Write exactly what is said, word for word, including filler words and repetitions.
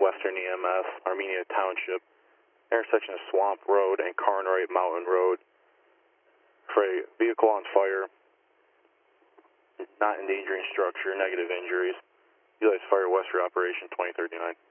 Western E M S, Armenia Township, intersection of Swamp Road and Carnwright Mountain Road. For a vehicle on fire, not endangering structure, negative injuries. Utilize Fire Western Operation twenty thirty-nine.